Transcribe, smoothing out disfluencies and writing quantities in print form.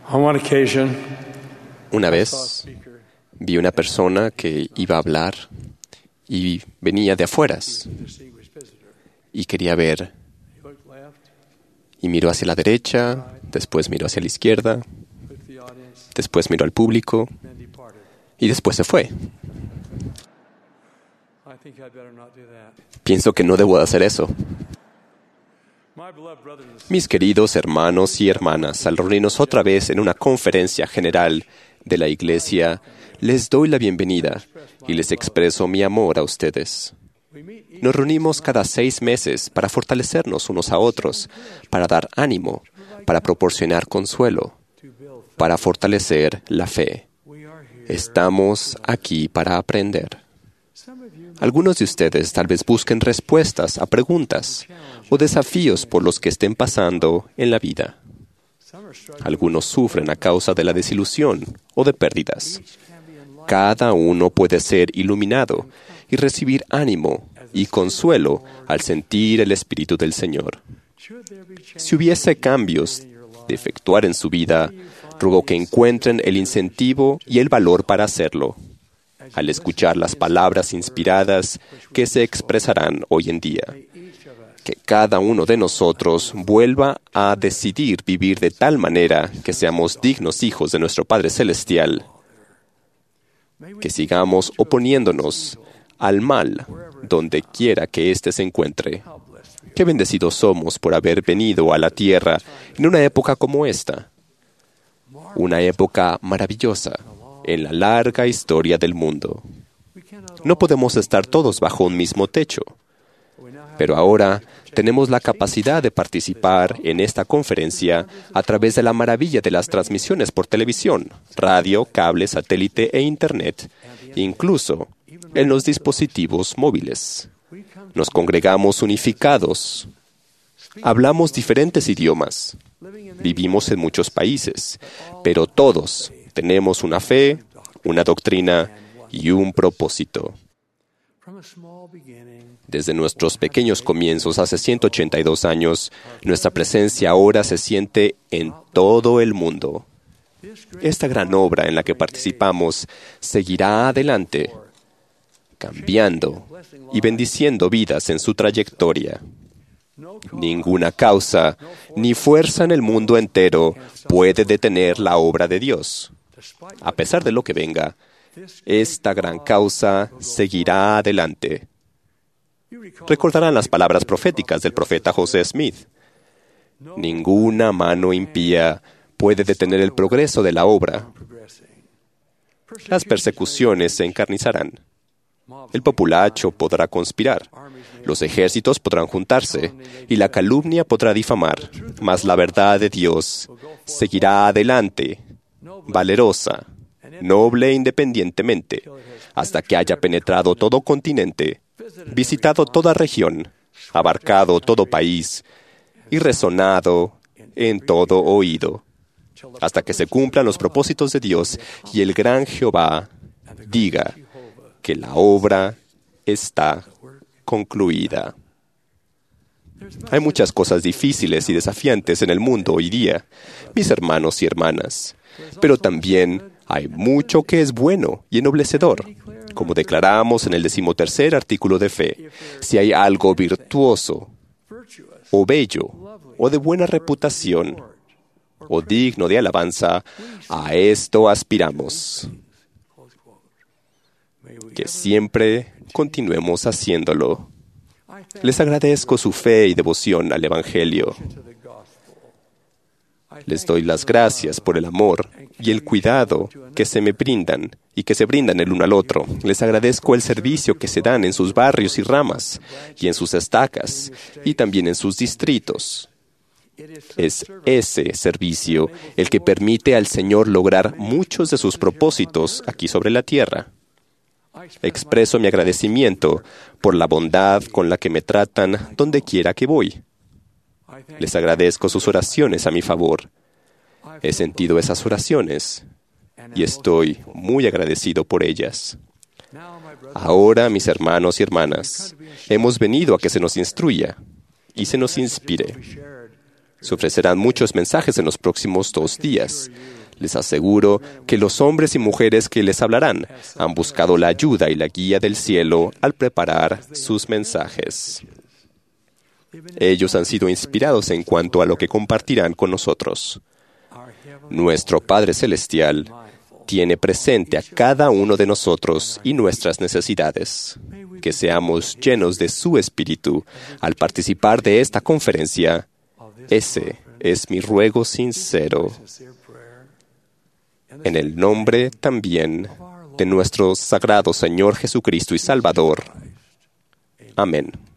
On one occasion, Una I saw a vez speaker vi una persona que iba a hablar y venía de afueras with a distinguished visitor. y quería ver He looked left, y miró hacia la derecha, después miró hacia la izquierda, looked at the audience, después miró al público then departed. y después se fue. I think I'd better not do that. Pienso que no debo de hacer eso. My beloved brothers and sisters, Mis queridos hermanos y hermanas, al reunirnos otra vez en una conferencia general de la Iglesia, les doy la bienvenida y les expreso mi amor a ustedes. we meet each Nos reunimos cada 6 meses para fortalecernos unos a otros, para dar ánimo, para proporcionar consuelo, to build. para fortalecer la fe. We are here. Estamos aquí para aprender. Some of you Algunos de ustedes tal vez busquen respuestas a preguntas o desafíos por los que estén pasando en la vida. some are struggling. Algunos sufren a causa de la desilusión o de pérdidas. Each can be enlightened. Cada uno puede ser iluminado y recibir ánimo y consuelo al sentir el Espíritu del Señor. Should there be change Si hubiese cambios de efectuar en su vida, ruego que encuentren el incentivo y el valor para hacerlo, al escuchar las palabras inspiradas que se expresarán hoy en día. may each of us Que cada uno de nosotros vuelva a decidir vivir de tal manera que seamos dignos hijos de nuestro Padre Celestial, may we que sigamos oponiéndonos al mal donde quiera que éste se encuentre. how blessed we Qué bendecidos somos por haber venido a la tierra en una época como esta, una época maravillosa en la larga historia del mundo. we cannot No podemos estar todos bajo un mismo techo, we now have pero ahora tenemos la capacidad de participar en esta conferencia a través de la maravilla de las transmisiones por televisión, radio, cable, satélite e Internet, incluso en los dispositivos móviles. we come Nos congregamos unificados, hablamos diferentes idiomas, living in vivimos en muchos países, pero todos tenemos una fe, una doctrina y un propósito. from a small beginning. Desde nuestros pequeños comienzos hace 182 años, nuestra presencia ahora se siente en todo el mundo. This great Esta gran obra en la que participamos seguirá adelante, cambiando y bendiciendo vidas en su trayectoria. no Ninguna causa ni fuerza en el mundo entero puede detener la obra de Dios. despite A pesar de lo que venga, this esta gran causa seguirá adelante. you recall Recordarán las palabras proféticas del profeta José Smith. Ninguna mano impía puede detener el progreso de la obra. progressing. Las persecuciones se encarnizarán. El populacho podrá conspirar. Los ejércitos podrán juntarse y la calumnia podrá difamar. Mas la verdad de Dios seguirá adelante, valerosa, noble e independientemente, hasta que haya penetrado todo continente, visitado toda región, abarcado todo país y resonado en todo oído, hasta que se cumplan los propósitos de Dios y el gran Jehová diga que la obra está concluida. Hay muchas cosas difíciles y desafiantes en el mundo hoy día, mis hermanos y hermanas, pero también hay mucho que es bueno y ennoblecedor. Como declaramos en el 13º artículo de fe, si hay algo virtuoso, virtuous o bello, o de buena reputación, o digno de alabanza, a esto aspiramos. close quote. May we Que siempre continuemos haciéndolo. I thank Les agradezco su fe y devoción al Evangelio. you to the gospel. I Les thank doy you las for the gracias love por el amor y el cuidado que se me brindan y que se brindan el uno al otro. Les agradezco el servicio que se dan en sus barrios y ramas, y en sus estacas, y también en sus distritos. It is Es ese servicio el que permite al Señor lograr muchos de sus propósitos aquí sobre la tierra. I express Expreso mi agradecimiento por la bondad con la que me tratan donde quiera que voy. I thank Les agradezco sus oraciones a mi favor. He sentido esas oraciones y estoy muy agradecido por ellas. now, my brother, Ahora, mis hermanos y hermanas, hemos venido a que se nos instruya y se nos inspire. be shared Se ofrecerán muchos mensajes en los próximos 2 días. Les aseguro que los hombres y mujeres que les hablarán han buscado la ayuda y la guía del cielo al preparar sus mensajes. Ellos han sido inspirados en cuanto a lo que compartirán con nosotros. Nuestro Padre Celestial tiene presente a cada uno de nosotros y nuestras necesidades. Que seamos llenos de su Espíritu al participar de esta conferencia. Ese es mi ruego sincero. En el nombre también de nuestro sagrado Señor Jesucristo y Salvador. Amén.